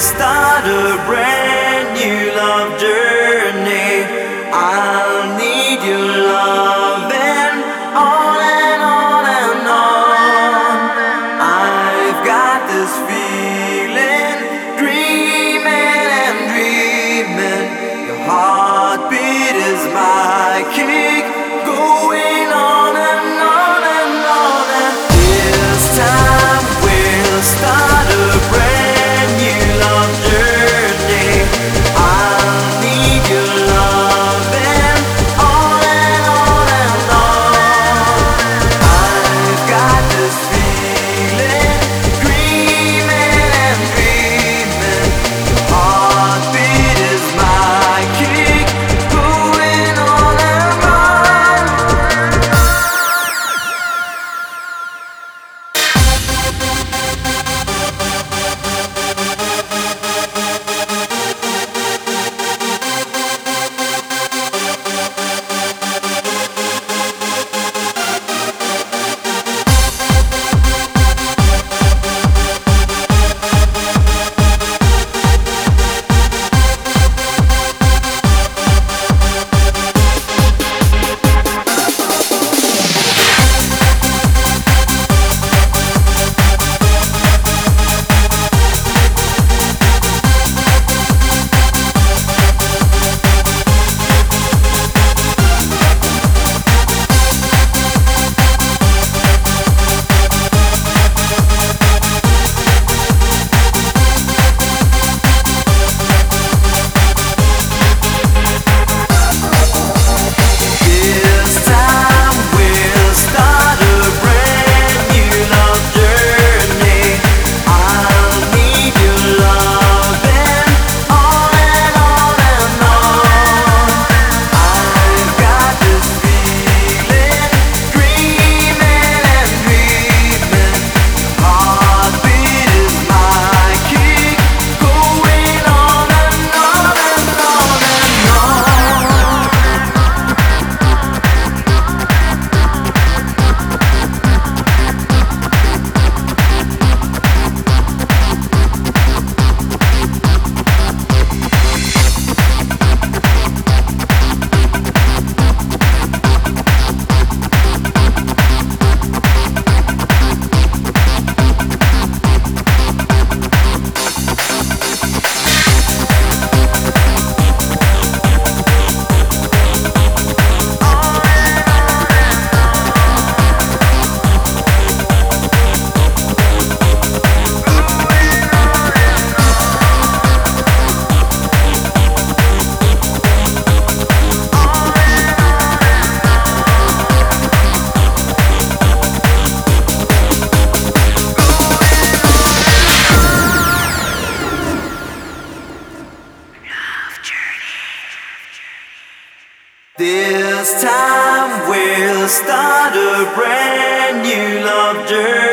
start a brand new love journey. I'll need your love and on and on and on. I've got this feeling, dreaming and dreaming. Your heartbeat is my kick, going on and on and on. And this time we'll start a brand new love journey. I'll need your love and on and on and on. I've got this feeling, dreaming and dreaming. Your heartbeat is my kick, going on and on. This time we'll start a brand new love journey. I'll need your love and on and on and on. I've got this feeling, dreaming and dreaming. Heartbeat is my kick, going on and on and on and on. This time we'll start a brand new love journey.